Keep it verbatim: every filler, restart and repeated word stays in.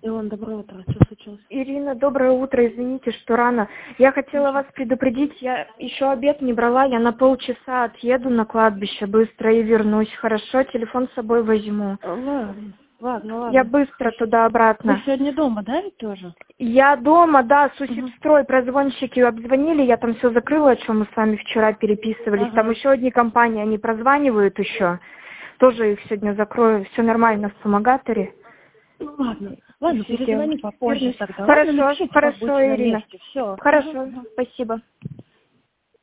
Илон, доброе утро. Что случилось? Ирина, доброе утро. Извините, что рано. Я хотела вас предупредить, я еще обед не брала, я на полчаса отъеду на кладбище быстро и вернусь. Хорошо, телефон с собой возьму. Ладно, ладно, ладно. Я быстро туда-обратно. Вы сегодня дома, да, ведь тоже? Я дома, да, Сусипстрой, прозвонщики обзвонили, я там все закрыла, о чем мы с вами вчера переписывались. Ага. Там еще одни компании, они прозванивают еще. Тоже их сегодня закрою. Все нормально в помогаторе. Ну ладно, ладно, перезвони попозже Вернусь. тогда. Хорошо, Ладно, напишите, как хорошо, будете на Ирина. месте. Все. Хорошо, спасибо.